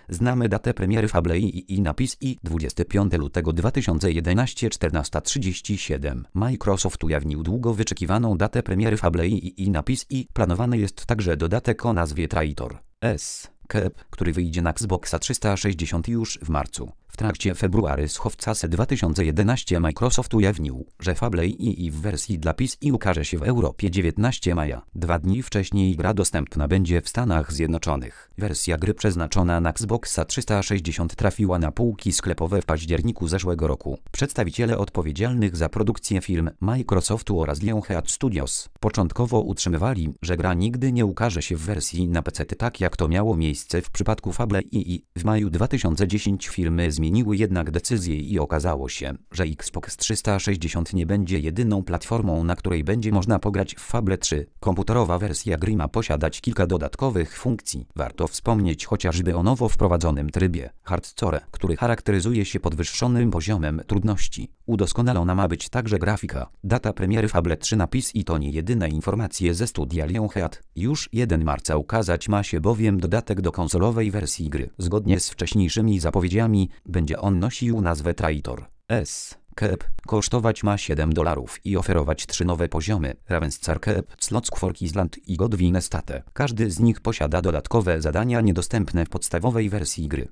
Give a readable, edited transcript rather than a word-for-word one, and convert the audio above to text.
Znamy datę premiery Fable i napis i 25 lutego 2011 14:37. Microsoft ujawnił długo wyczekiwaną datę premiery Fable i napis i planowany jest także dodatek o nazwie Traitor Escape, który wyjdzie na Xboxa 360 już w marcu. W trakcie February Schowcase 2011 Microsoft ujawnił, że Fable i w wersji dla PC ukaże się w Europie 19 maja. 2 dni wcześniej gra dostępna będzie w Stanach Zjednoczonych. Wersja gry przeznaczona na Xboxa 360 trafiła na półki sklepowe w październiku zeszłego roku. Przedstawiciele odpowiedzialnych za produkcję firm Microsoftu oraz Lionhead Studios początkowo utrzymywali, że gra nigdy nie ukaże się w wersji na PC, tak jak to miało miejsce w przypadku Fable i w maju 2010 firmy zmieniły jednak decyzję i okazało się, że Xbox 360 nie będzie jedyną platformą, na której będzie można pograć w Fable 3. Komputerowa wersja gry ma posiadać kilka dodatkowych funkcji. Warto wspomnieć chociażby o nowo wprowadzonym trybie Hardcore, który charakteryzuje się podwyższonym poziomem trudności. Udoskonalona ma być także grafika. Data premiery Fable 3 napis i to nie jedyne informacje ze studia Lionhead. Już 1 marca ukazać ma się bowiem dodatek do konsolowej wersji gry. Zgodnie z wcześniejszymi zapowiedziami będzie on nosił nazwę Traitor Escape, kosztować ma $7 i oferować 3 nowe poziomy: Raven's Arcape, Slots Quark Island i Godwin Estate. Każdy z nich posiada dodatkowe zadania niedostępne w podstawowej wersji gry.